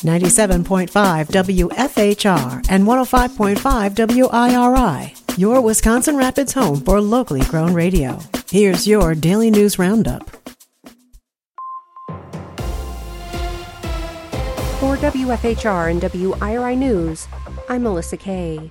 97.5 WFHR and 105.5 WIRI, your Wisconsin Rapids home for locally grown radio. Here's your Daily News Roundup. For WFHR and WIRI News, I'm Melissa Kay.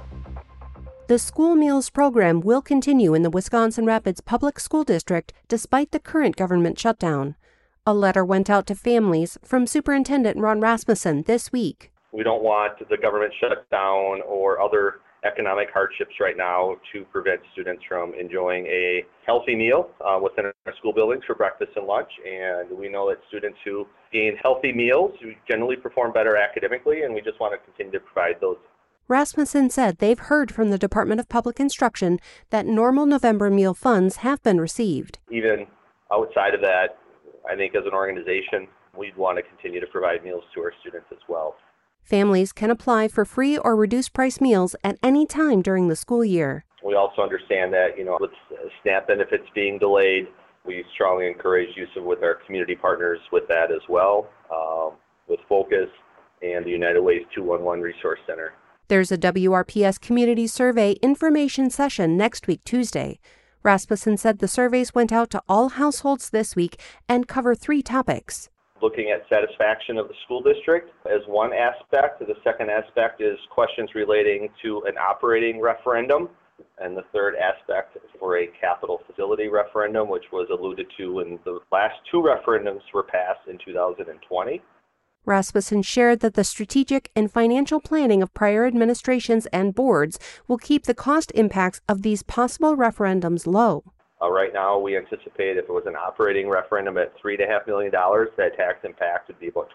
The school meals program will continue in the Wisconsin Rapids Public School District despite the current government shutdown. A letter went out to families from Superintendent Ron Rasmussen this week. We don't want the government shutdown or other economic hardships right now to prevent students from enjoying a healthy meal within our school buildings for breakfast and lunch. And we know that students who gain healthy meals generally perform better academically, and we just want to continue to provide those. Rasmussen said they've heard from the Department of Public Instruction that normal November meal funds have been received. Even outside of that, I think as an organization, we'd want to continue to provide meals to our students as well. Families can apply for free or reduced price meals at any time during the school year. We also understand that, with SNAP benefits being delayed, we strongly encourage use of with our community partners with that as well, with Focus and the United Ways 211 Resource Center. There's a WRPS Community Survey information session next week, Tuesday. Rasmussen said the surveys went out to all households this week and cover 3 topics. Looking at satisfaction of the school district as one aspect. The second aspect is questions relating to an operating referendum. And the third aspect for a capital facility referendum, which was alluded to when the last 2 referendums were passed in 2020. Rasmussen shared that the strategic and financial planning of prior administrations and boards will keep the cost impacts of these possible referendums low. Right now, we anticipate if it was an operating referendum at $3.5 million, that tax impact would be about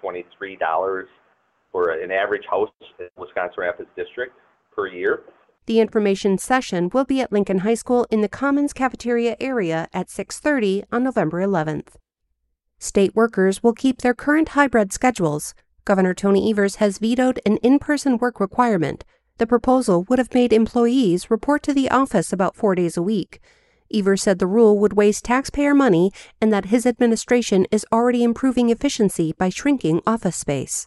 $23 for an average house in Wisconsin Rapids District per year. The information session will be at Lincoln High School in the Commons cafeteria area at 6:30 on November 11th. State workers will keep their current hybrid schedules. Governor Tony Evers has vetoed an in-person work requirement. The proposal would have made employees report to the office about 4 days a week. Evers said the rule would waste taxpayer money and that his administration is already improving efficiency by shrinking office space.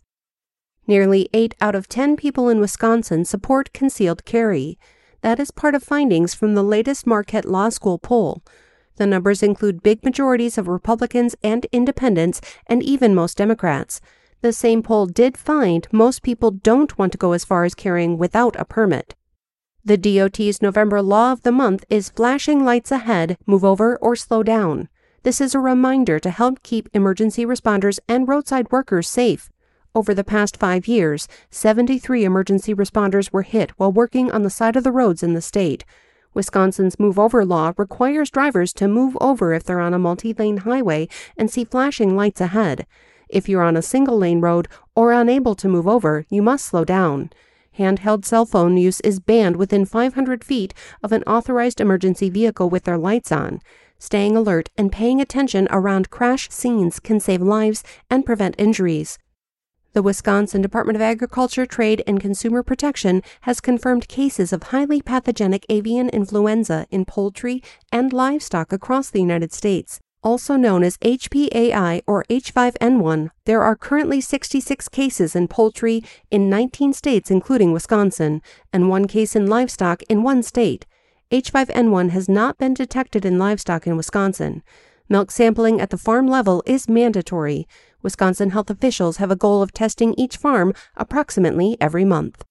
Nearly 8 out of 10 people in Wisconsin support concealed carry. That is part of findings from the latest Marquette Law School poll. The numbers include big majorities of Republicans and independents and even most Democrats. The same poll did find most people don't want to go as far as carrying without a permit. The DOT's November Law of the Month is flashing lights ahead, move over, or slow down. This is a reminder to help keep emergency responders and roadside workers safe. Over the past 5 years, 73 emergency responders were hit while working on the side of the roads in the state. Wisconsin's Move Over law requires drivers to move over if they're on a multi-lane highway and see flashing lights ahead. If you're on a single-lane road or unable to move over, you must slow down. Handheld cell phone use is banned within 500 feet of an authorized emergency vehicle with their lights on. Staying alert and paying attention around crash scenes can save lives and prevent injuries. The Wisconsin Department of Agriculture, Trade, and Consumer Protection has confirmed cases of highly pathogenic avian influenza in poultry and livestock across the United States. Also known as HPAI or H5N1, there are currently 66 cases in poultry in 19 states including Wisconsin, and 1 case in livestock in 1 state. H5N1 has not been detected in livestock in Wisconsin. Milk sampling at the farm level is mandatory. Wisconsin health officials have a goal of testing each farm approximately every month.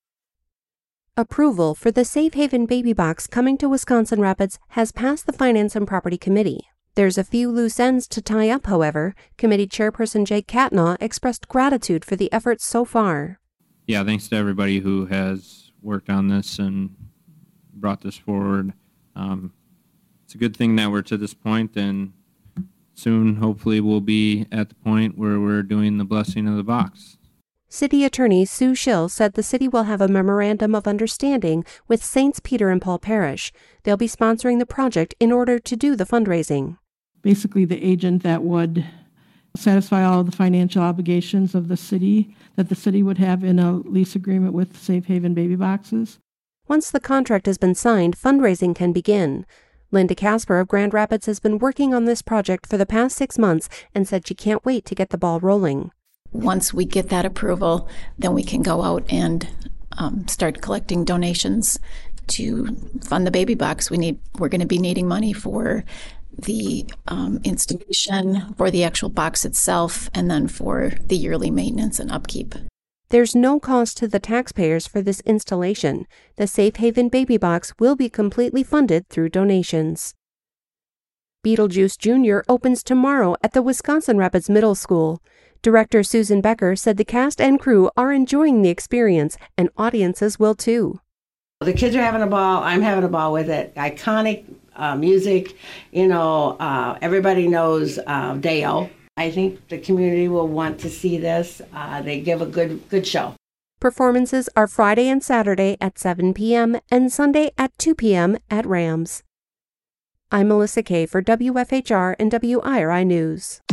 Approval for the Safe Haven Baby Box coming to Wisconsin Rapids has passed the Finance and Property Committee. There's a few loose ends to tie up, however. Committee Chairperson Jake Katnaugh expressed gratitude for the efforts so far. Yeah, thanks to everybody who has worked on this and brought this forward. It's a good thing that we're to this point, and soon, hopefully, we'll be at the point where we're doing the blessing of the box. City Attorney Sue Schill said the city will have a memorandum of understanding with Saints Peter and Paul Parish. They'll be sponsoring the project in order to do the fundraising. Basically, the agent that would satisfy all the financial obligations of the city that the city would have in a lease agreement with Safe Haven Baby Boxes. Once the contract has been signed, fundraising can begin. Linda Casper of Grand Rapids has been working on this project for the past 6 months and said she can't wait to get the ball rolling. Once we get that approval, then we can go out and start collecting donations to fund the baby box. We're going to be needing money for the installation, for the actual box itself, and then for the yearly maintenance and upkeep. There's no cost to the taxpayers for this installation. The Safe Haven Baby Box will be completely funded through donations. Beetlejuice Jr. opens tomorrow at the Wisconsin Rapids Middle School. Director Susan Becker said the cast and crew are enjoying the experience, and audiences will too. The kids are having a ball. I'm having a ball with it. Iconic music. Everybody knows Dale. I think the community will want to see this. They give a good show. Performances are Friday and Saturday at 7 p.m. and Sunday at 2 p.m. at Rams. I'm Melissa Kay for WFHR and WIRI News.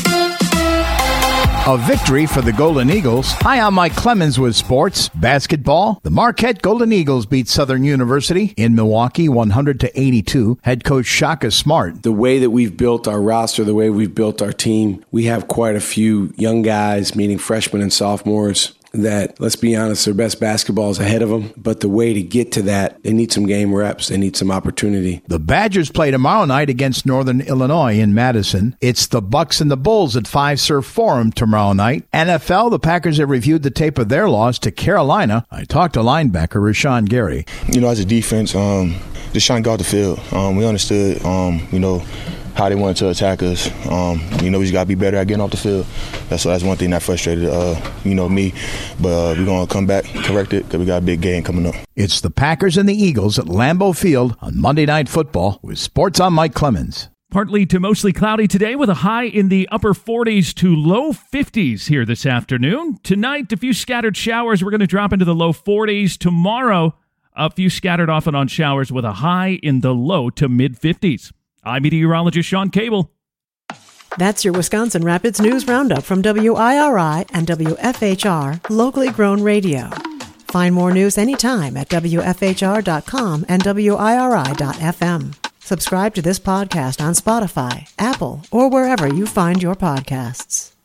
A victory for the Golden Eagles. Hi, I'm Mike Clemens with sports. Basketball. The Marquette Golden Eagles beat Southern University in Milwaukee 100-82. Head coach Shaka Smart. The way that we've built our roster, the way we've built our team, we have quite a few young guys, meaning freshmen and sophomores, that, let's be honest, their best basketball is ahead of them. But the way to get to that, they need some game reps. They need some opportunity. The Badgers play tomorrow night against Northern Illinois in Madison. It's the Bucks and the Bulls at Fiserv Forum tomorrow night. NFL, the Packers have reviewed the tape of their loss to Carolina. I talked to linebacker Rashawn Gary. As a defense, just trying to go out the field. We understood, how they wanted to attack us. We just got to be better at getting off the field. That's one thing that frustrated, me. But we're going to come back, correct it, because we got a big game coming up. It's the Packers and the Eagles at Lambeau Field on Monday Night Football with Sports on Mike Clemens. Partly to mostly cloudy today with a high in the upper 40s to low 50s here this afternoon. Tonight, a few scattered showers. We're going to drop into the low 40s. Tomorrow, a few scattered off and on showers with a high in the low to mid 50s. I'm meteorologist Sean Cable. That's your Wisconsin Rapids News Roundup from WIRI and WFHR, locally grown radio. Find more news anytime at WFHR.com and WIRI.FM. Subscribe to this podcast on Spotify, Apple, or wherever you find your podcasts.